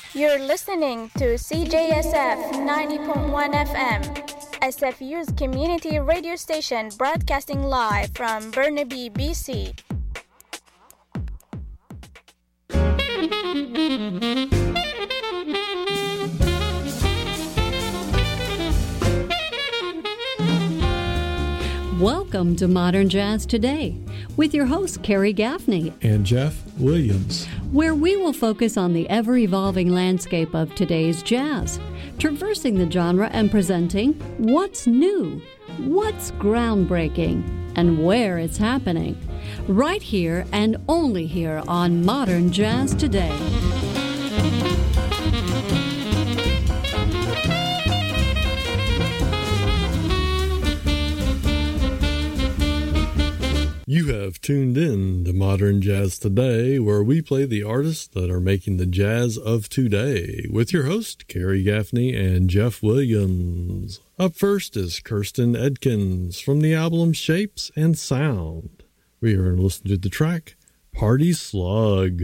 You're listening to CJSF 90.1 FM, SFU's community radio station broadcasting live from Burnaby, BC. Welcome to Modern Jazz Today with your host, Carrie Gaffney and Jeff Williams, where we will focus on the ever-evolving landscape of today's jazz, traversing the genre and presenting what's new, what's groundbreaking, and where it's happening, right here and only here on Modern Jazz Today. You have tuned in to Modern Jazz Today, where we play the artists that are making the jazz of today, with your host, Carrie Gaffney and Jeff Williams. Up first is Kirsten Edkins from the album Shapes and Sound. We are going to listen to the track, Party Slug.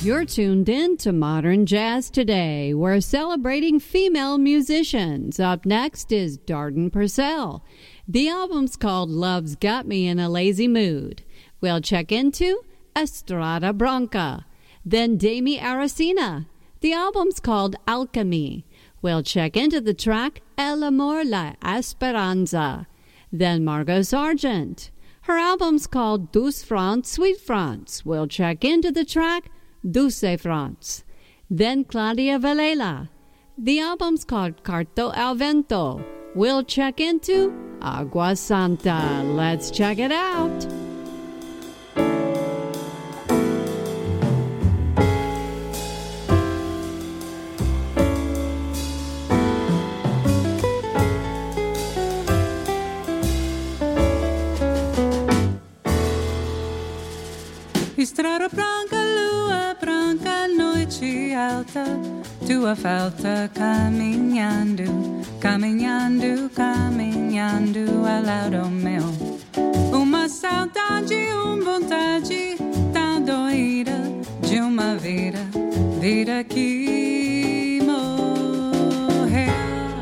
You're tuned in to Modern Jazz Today. We're celebrating female musicians. Up next is Darden Purcell. The album's called Love's Got Me in a Lazy Mood. We'll check into Estrada Branca. Then Demi Aracena. The album's called Alchemy. We'll check into the track El Amor La Esperanza. Then Margot Sargent. Her album's called Douce France, Sweet France. We'll check into the track Dulce France. Then Claudia Vallela. The album's called Carto al Vento. We'll check into Agua Santa. Let's check it out. Estrada branca, lua branca, noite alta, tua falta caminhando, caminhando, caminhando ao lado meu. Uma saudade, vontade tão doida de uma vida, vida que morreu.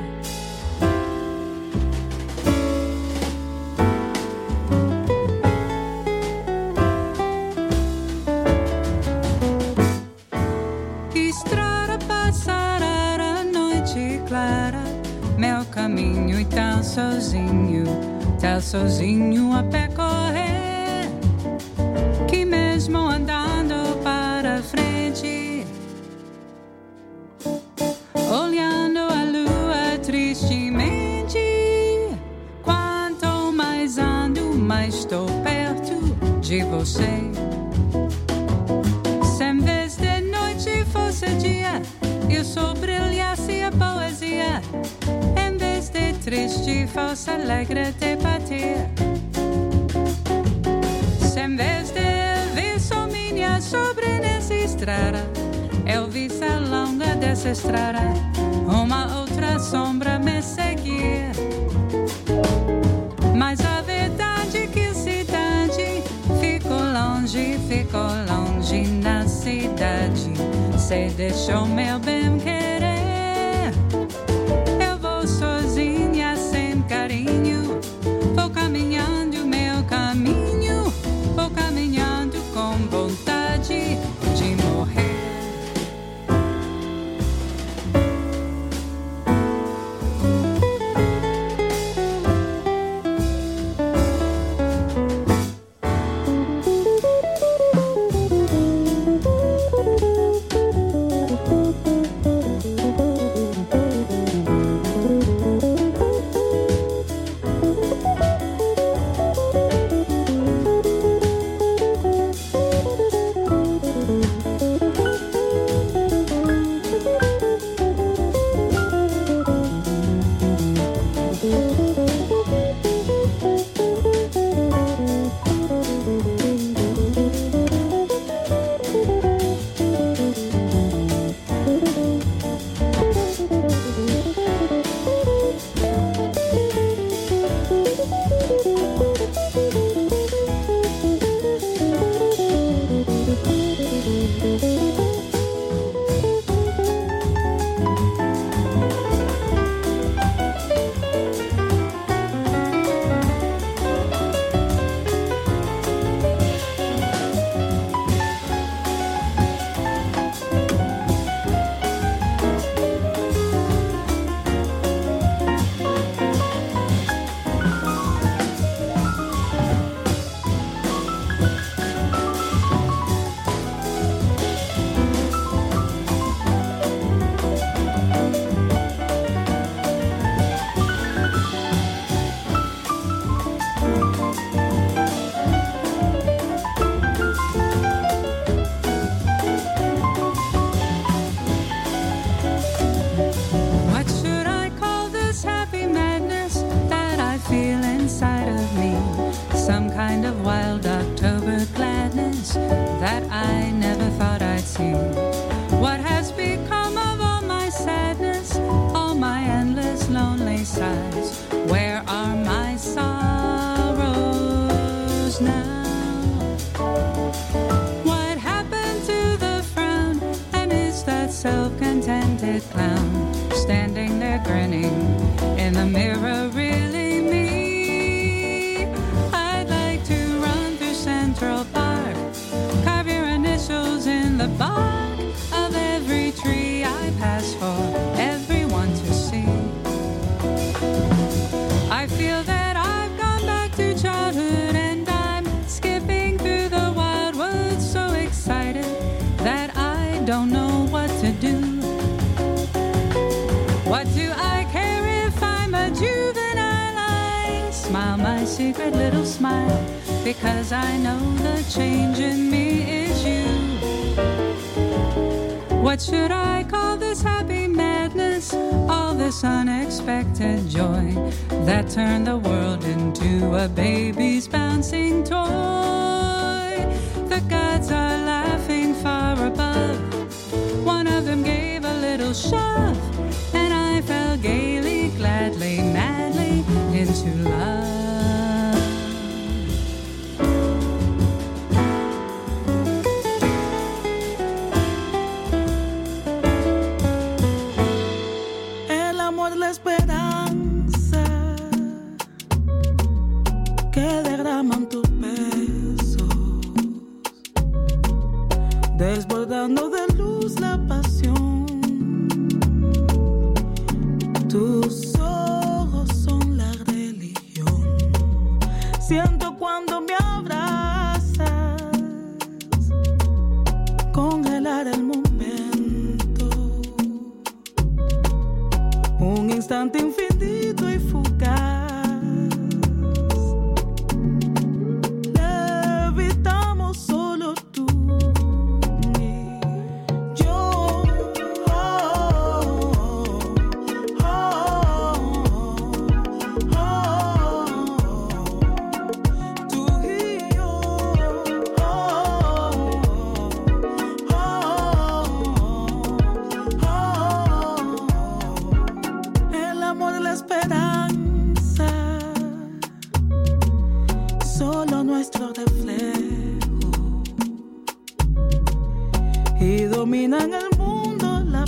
Meu caminho e tão sozinho a percorrer, que mesmo andando para frente, olhando a lua tristemente, quanto mais ando, mais estou perto de você. Se em vez de noite fosse dia, eu só brilhasse a poesia. Em vez de triste fosse alegre de partir. Se em vez de ver só minha sobre nessa estrada, eu visse ao longo dessa estrada uma outra sombra me seguir. Mas a verdade é que a cidade ficou longe na cidade. Se deixou meu bem querer, eu vou sozinha sem carinho, vou caminhando meu caminho, vou caminhando com vontade de morrer. What happened to the frown? painted clown, standing there grinning, in the mirror really me. I'd like to run through Central Park, carve your initials in the bark of every tree I pass for everyone to see. I feel that I've gone back to childhood and I'm skipping through the wildwood, so excited that I don't know what to do. What do I care if I'm a juvenile? I smile my secret little smile, because I know the change in me is you. What should I call this happy madness? All this unexpected joy that turned the world into a baby's bouncing toy. The gods are laughing far above. One of them gave a little shove, and I fell gaily, gladly, madly into love. El amor, la esperanza que derraman tus besos, desbordando de luz la pasión. Tus ojos son la religión. Siento cuando me abrazas, congelar el momento, un instante infinito y fugaz. Levitamos solo tú y yo. Tú y yo. El amor, la esperanza, solo nuestro reflejo, y dominan el mundo la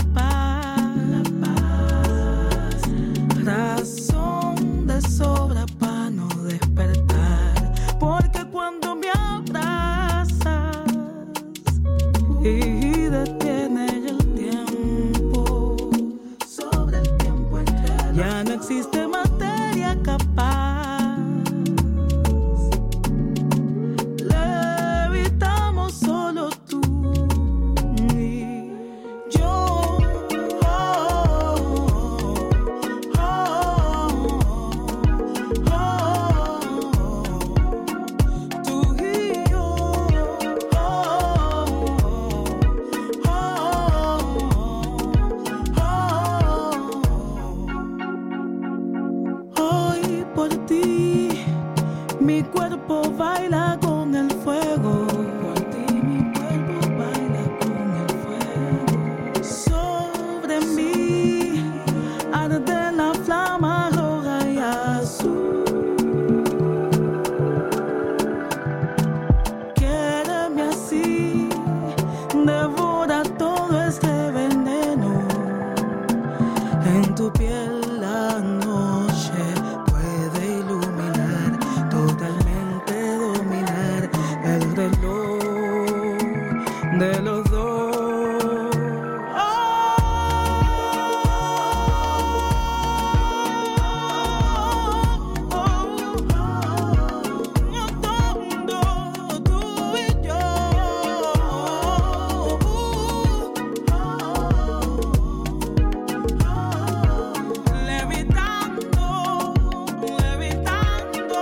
paz, razón de sobra para no despertar, porque cuando me abrazas y detienes el tiempo, sobre el tiempo entre ya no existe materia capaz. Levitamos solo tú y yo. Tú y yo. Hoy por ti mi cuerpo baila con el fuego. Por ti mi cuerpo baila con el fuego. Sobre mí arde la flama roja y azul. Quiéreme así, devora todo este veneno. En tu piel la noche puede iluminar, totalmente dominar el reloj de los dos. Tú y yo. Levitando, levitando.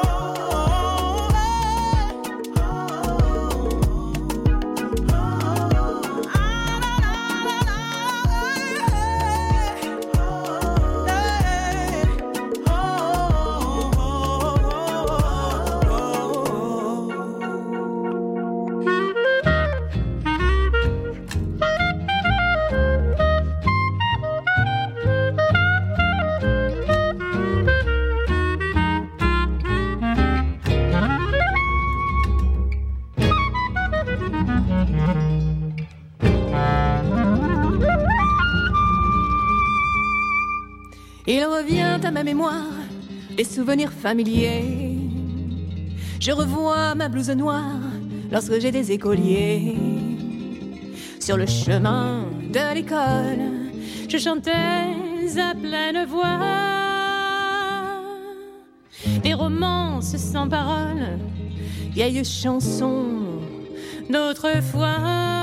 Il revient à ma mémoire des souvenirs familiers. Je revois ma blouse noire lorsque j'étais écolier. Sur le chemin de l'école, je chantais à pleine voix des romances sans paroles, vieilles chansons d'autrefois.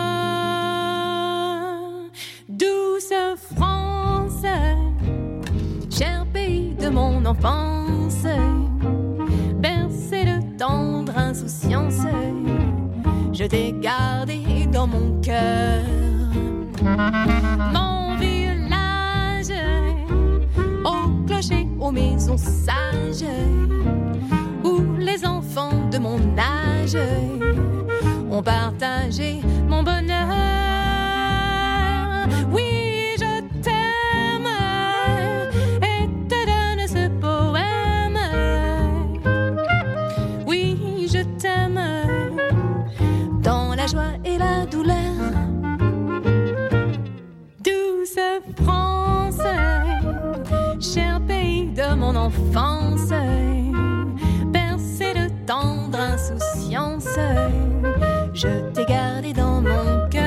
Douce France, cher pays de mon enfance, bercé de tendre insouciance, je t'ai gardé dans mon cœur. Mon village, au clocher, aux maisons sages, où les enfants de mon âge ont partagé mon bonheur. Oui, je t'aime et te donne ce poème. Oui, je t'aime dans la joie et la douleur. Douce France, cher pays de mon enfance, bercé de tendre insouciance, je t'ai gardé dans mon cœur.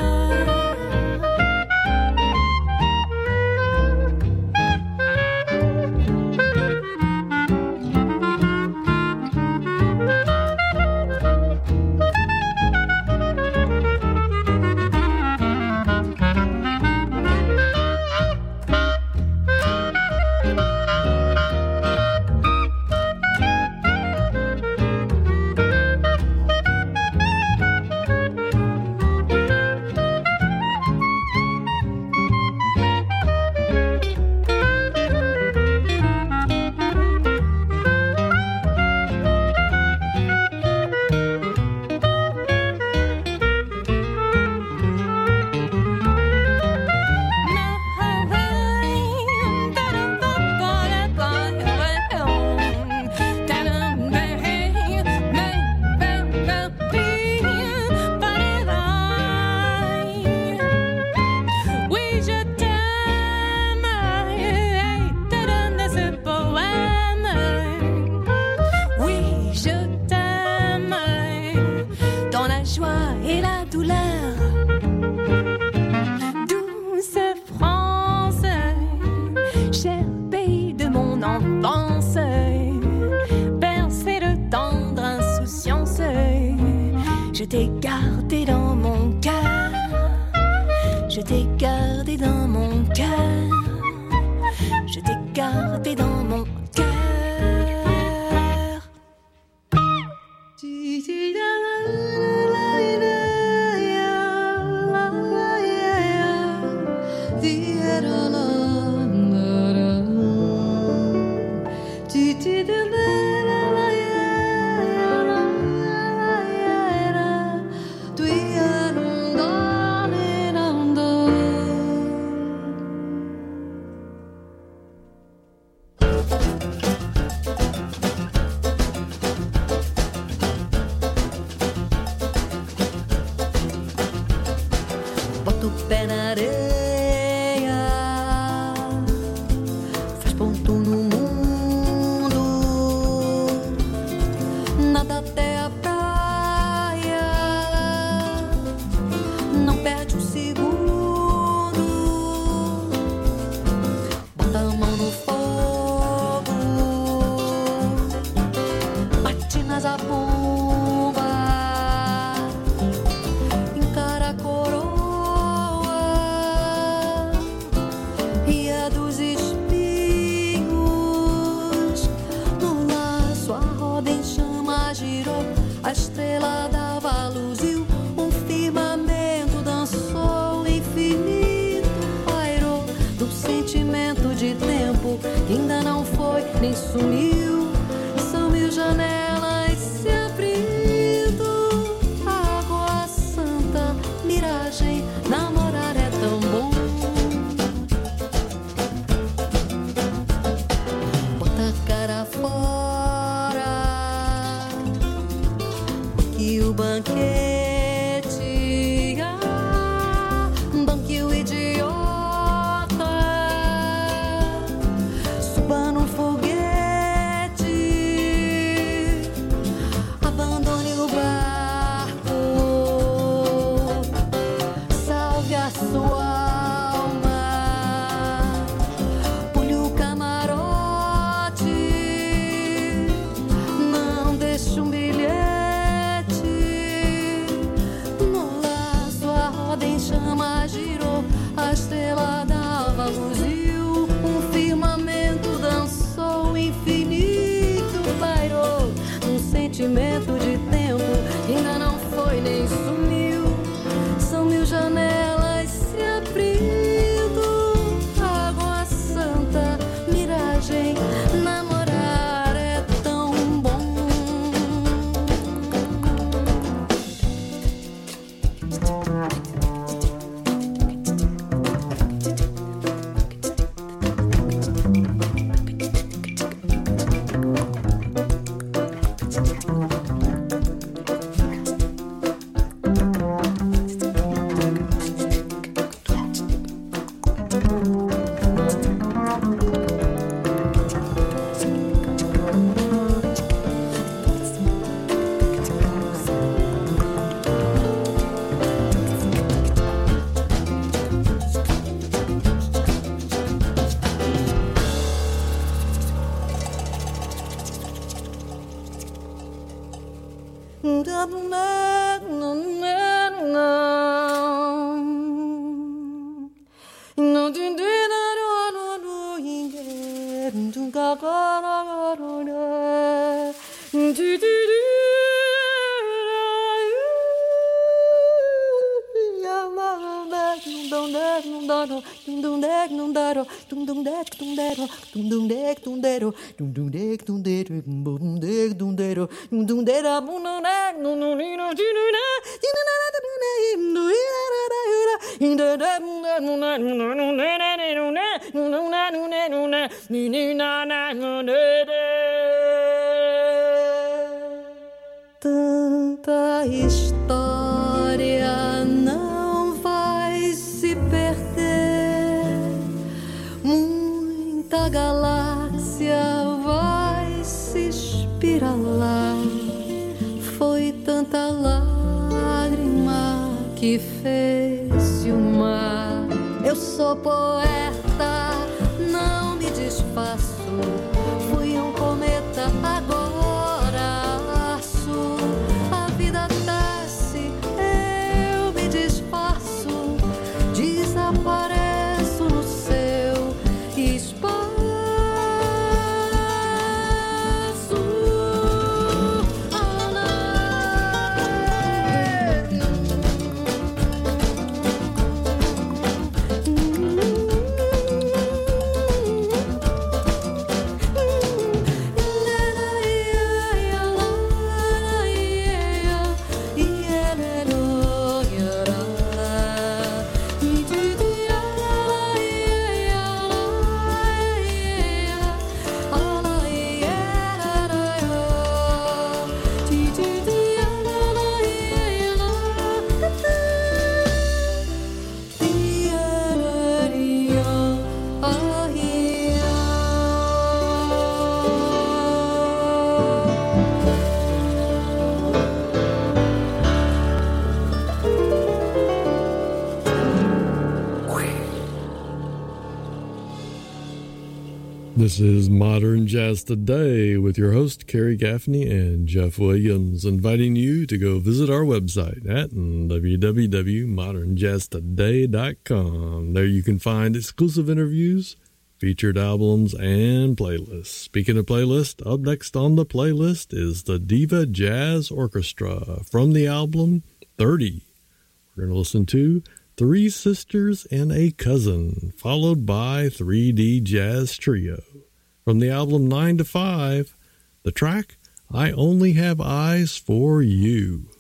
Je t'ai gardé dans mon cœur, je t'ai gardé dans mon cœur, je t'ai gardé dans mon cœur. sua alma. Pule o camarote, não deixe um bilhete. No laço a roda em chama girou, a estrela dava luz e um firmamento dançou, o infinito pairou. Um sentimento de tempo ainda não foi nem sumiu. São mil janelas se abrindo, água santa, miragem, namorar é tão bom. Tanta história não vai se perder, muita galáxia vai se espiralar. Foi tanta lágrima que fez-se o mar. Eu sou poeta, não me desfaço. Fui um cometa, agora aço. A vida desce, eu me desfaço. Desapareço no seu espaço. This is Modern Jazz Today with your host, Carrie Gaffney and Jeff Williams, inviting you to go visit our website at www.modernjazztoday.com. There you can find exclusive interviews, featured albums, and playlists. Speaking of playlists, up next on the playlist is the Diva Jazz Orchestra from the album 30. We're going to listen to Three Sisters and a Cousin, followed by 3D Jazz Trio. From the album 9 to 5, the track, I Only Have Eyes for You.